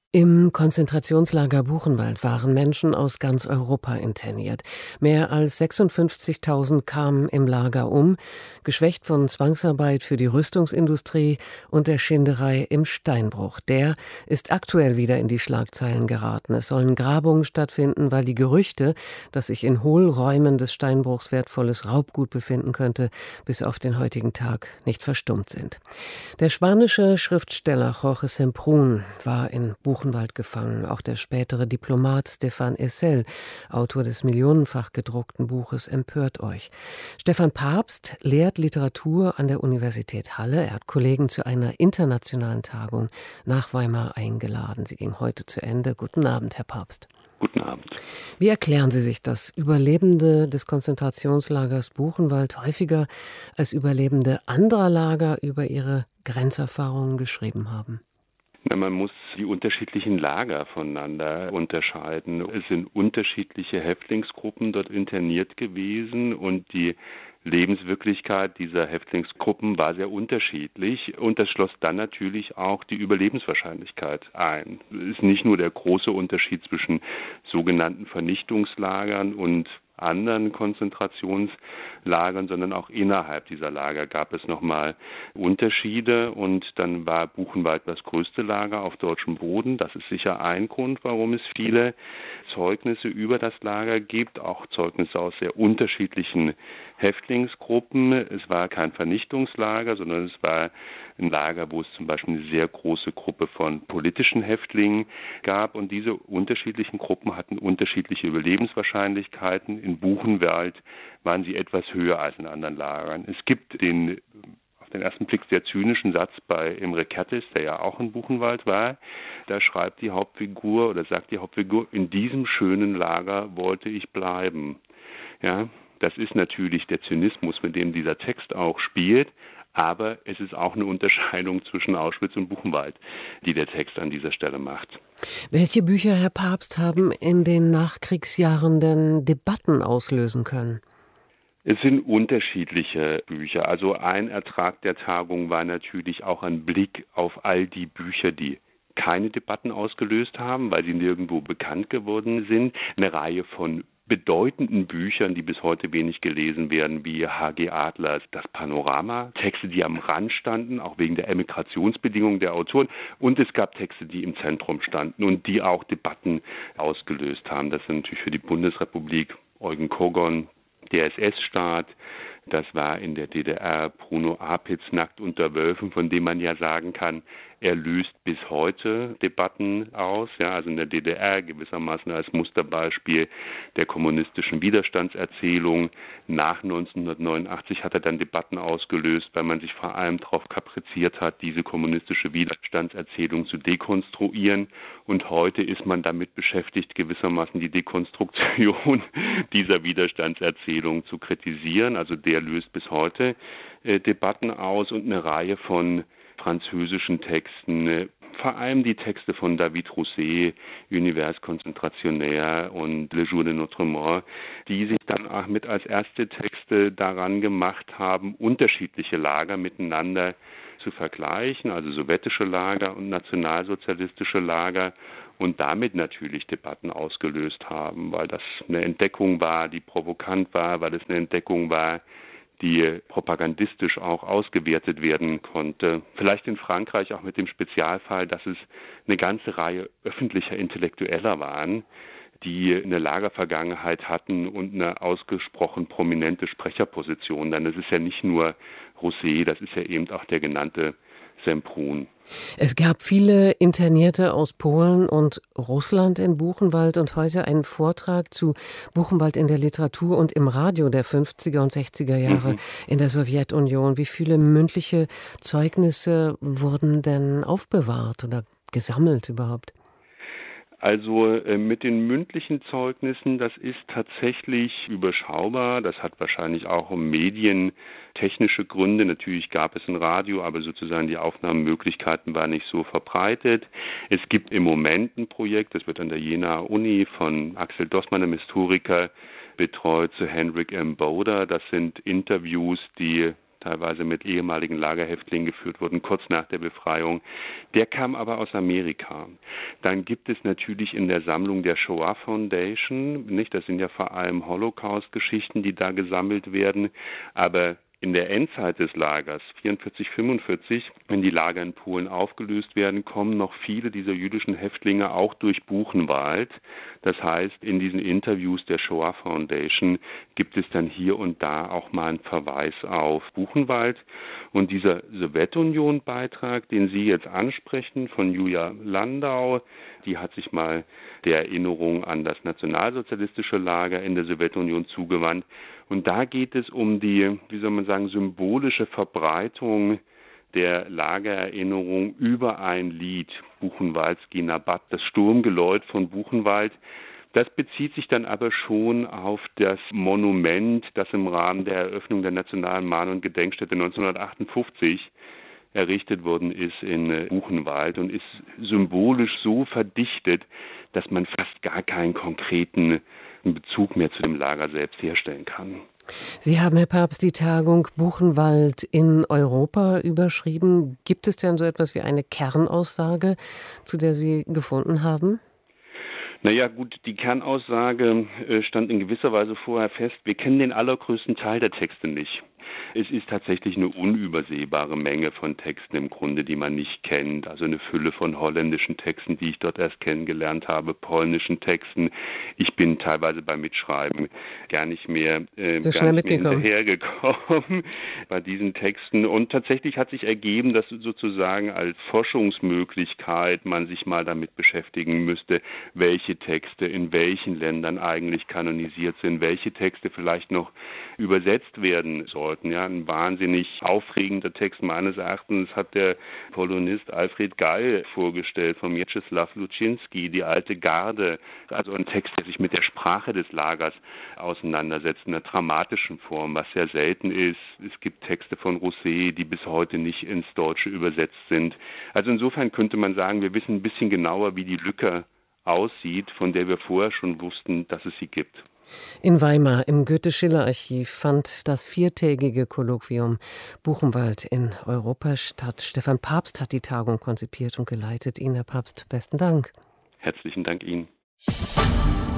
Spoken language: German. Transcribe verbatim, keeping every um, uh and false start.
Im Konzentrationslager Buchenwald waren Menschen aus ganz Europa interniert. Mehr als sechsundfünfzigtausend kamen im Lager um, geschwächt von Zwangsarbeit für die Rüstungsindustrie und der Schinderei im Steinbruch. Der ist aktuell wieder in die Schlagzeilen geraten. Es sollen Grabungen stattfinden, weil die Gerüchte, dass sich in Hohlräumen des Steinbruchs wertvolles Raubgut befinden könnte, bis auf den heutigen Tag nicht verstummt sind. Der spanische Schriftsteller Jorge Semprún war in Buchenwald Buchenwald gefangen. Auch der spätere Diplomat Stefan Essel, Autor des millionenfach gedruckten Buches Empört euch. Stefan Pabst lehrt Literatur an der Universität Halle. Er hat Kollegen zu einer internationalen Tagung nach Weimar eingeladen. Sie ging heute zu Ende. Guten Abend, Herr Pabst. Guten Abend. Wie erklären Sie sich, dass Überlebende des Konzentrationslagers Buchenwald häufiger als Überlebende anderer Lager über ihre Grenzerfahrungen geschrieben haben? Na, man muss die unterschiedlichen Lager voneinander unterscheiden. Es sind unterschiedliche Häftlingsgruppen dort interniert gewesen und die Lebenswirklichkeit dieser Häftlingsgruppen war sehr unterschiedlich und das schloss dann natürlich auch die Überlebenswahrscheinlichkeit ein. Es ist nicht nur der große Unterschied zwischen sogenannten Vernichtungslagern und anderen Konzentrationslagern, sondern auch innerhalb dieser Lager gab es nochmal Unterschiede und dann war Buchenwald das größte Lager auf deutschem Boden. Das ist sicher ein Grund, warum es viele Zeugnisse über das Lager gibt, auch Zeugnisse aus sehr unterschiedlichen Häftlingsgruppen. Es war kein Vernichtungslager, sondern es war ein Lager, wo es zum Beispiel eine sehr große Gruppe von politischen Häftlingen gab und diese unterschiedlichen Gruppen hatten unterschiedliche Überlebenswahrscheinlichkeiten. In Buchenwald waren sie etwas höher als in anderen Lagern. Es gibt den auf den ersten Blick sehr zynischen Satz bei Imre Kertész, der ja auch in Buchenwald war. Da schreibt die Hauptfigur oder sagt die Hauptfigur, in diesem schönen Lager wollte ich bleiben. Ja, das ist natürlich der Zynismus, mit dem dieser Text auch spielt. Aber es ist auch eine Unterscheidung zwischen Auschwitz und Buchenwald, die der Text an dieser Stelle macht. Welche Bücher, Herr Pabst, haben in den Nachkriegsjahren denn Debatten auslösen können? Es sind unterschiedliche Bücher. Also ein Ertrag der Tagung war natürlich auch ein Blick auf all die Bücher, die keine Debatten ausgelöst haben, weil sie nirgendwo bekannt geworden sind. Eine Reihe von bedeutenden Büchern, die bis heute wenig gelesen werden, wie H G Adlers Das Panorama, Texte, die am Rand standen, auch wegen der Emigrationsbedingungen der Autoren. Und es gab Texte, die im Zentrum standen und die auch Debatten ausgelöst haben. Das sind natürlich für die Bundesrepublik Eugen Kogon, der S S-Staat. Das war in der D D R Bruno Apitz, Nackt unter Wölfen, von dem man ja sagen kann, er löst bis heute Debatten aus. Ja, also in der D D R gewissermaßen als Musterbeispiel der kommunistischen Widerstandserzählung. Nach neunzehnhundertneunundachtzig hat er dann Debatten ausgelöst, weil man sich vor allem darauf kapriziert hat, diese kommunistische Widerstandserzählung zu dekonstruieren. Und heute ist man damit beschäftigt, gewissermaßen die Dekonstruktion dieser Widerstandserzählung zu kritisieren. Also der löst bis heute äh, Debatten aus und eine Reihe von französischen Texten, vor allem die Texte von David Rousset, Univers concentrationnaire und Le Jour de notre mort, die sich dann auch mit als erste Texte daran gemacht haben, unterschiedliche Lager miteinander zu vergleichen, also sowjetische Lager und nationalsozialistische Lager und damit natürlich Debatten ausgelöst haben, weil das eine Entdeckung war, die provokant war, weil es eine Entdeckung war, die propagandistisch auch ausgewertet werden konnte. Vielleicht in Frankreich auch mit dem Spezialfall, dass es eine ganze Reihe öffentlicher Intellektueller waren, die eine Lagervergangenheit hatten und eine ausgesprochen prominente Sprecherposition. Denn es ist ja nicht nur Rousset, das ist ja eben auch der genannte Semprún. Es gab viele Internierte aus Polen und Russland in Buchenwald und heute einen Vortrag zu Buchenwald in der Literatur und im Radio der fünfziger und sechziger Jahre mhm. in der Sowjetunion. Wie viele mündliche Zeugnisse wurden denn aufbewahrt oder gesammelt überhaupt? Also äh, mit den mündlichen Zeugnissen, das ist tatsächlich überschaubar. Das hat wahrscheinlich auch medientechnische Gründe. Natürlich gab es ein Radio, aber sozusagen die Aufnahmemöglichkeiten waren nicht so verbreitet. Es gibt im Moment ein Projekt, das wird an der Jenaer Uni von Axel Dossmann, einem Historiker, betreut, zu Henrik M. Boder. Das sind Interviews, die teilweise mit ehemaligen Lagerhäftlingen geführt wurden, kurz nach der Befreiung. Der kam aber aus Amerika. Dann gibt es natürlich in der Sammlung der Shoah Foundation, nicht, das sind ja vor allem Holocaust-Geschichten, die da gesammelt werden, aber in der Endzeit des Lagers, vierundvierzig, fünfundvierzig, wenn die Lager in Polen aufgelöst werden, kommen noch viele dieser jüdischen Häftlinge auch durch Buchenwald. Das heißt, in diesen Interviews der Shoah Foundation gibt es dann hier und da auch mal einen Verweis auf Buchenwald. Und dieser Sowjetunion-Beitrag, den Sie jetzt ansprechen, von Julia Landau, die hat sich mal der Erinnerung an das nationalsozialistische Lager in der Sowjetunion zugewandt. Und da geht es um die, wie soll man sagen, symbolische Verbreitung der Lagererinnerung über ein Lied, Buchenwaldsky Nabat, das Sturmgeläut von Buchenwald. Das bezieht sich dann aber schon auf das Monument, das im Rahmen der Eröffnung der Nationalen Mahn- und Gedenkstätte neunzehnhundertachtundfünfzig errichtet worden ist in Buchenwald und ist symbolisch so verdichtet, dass man fast gar keinen konkreten Bezug mehr zu dem Lager selbst herstellen kann. Sie haben, Herr Pabst, die Tagung Buchenwald in Europa überschrieben. Gibt es denn so etwas wie eine Kernaussage, zu der Sie gefunden haben? Naja gut, die Kernaussage stand in gewisser Weise vorher fest. Wir kennen den allergrößten Teil der Texte nicht. Es ist tatsächlich eine unübersehbare Menge von Texten im Grunde, die man nicht kennt. Also eine Fülle von holländischen Texten, die ich dort erst kennengelernt habe, polnischen Texten. Ich bin teilweise beim Mitschreiben gar nicht mehr, äh, so gar schnell nicht mehr mitgekommen. hinterhergekommen bei diesen Texten. Und tatsächlich hat sich ergeben, dass sozusagen als Forschungsmöglichkeit man sich mal damit beschäftigen müsste, welche Texte in welchen Ländern eigentlich kanonisiert sind, welche Texte vielleicht noch übersetzt werden sollten. Ja, ein wahnsinnig aufregender Text meines Erachtens hat der Polonist Alfred Gall vorgestellt von Mieczysław Luczynski, die alte Garde. Also ein Text, der sich mit der Sprache des Lagers auseinandersetzt, in einer dramatischen Form, was sehr selten ist. Es gibt Texte von Rosset, die bis heute nicht ins Deutsche übersetzt sind. Also insofern könnte man sagen, wir wissen ein bisschen genauer, wie die Lücke aussieht, von der wir vorher schon wussten, dass es sie gibt. In Weimar im Goethe-Schiller-Archiv fand das viertägige Kolloquium Buchenwald in Europa statt. Stefan Pabst hat die Tagung konzipiert und geleitet. Ihnen, Herr Pabst, besten Dank. Herzlichen Dank Ihnen.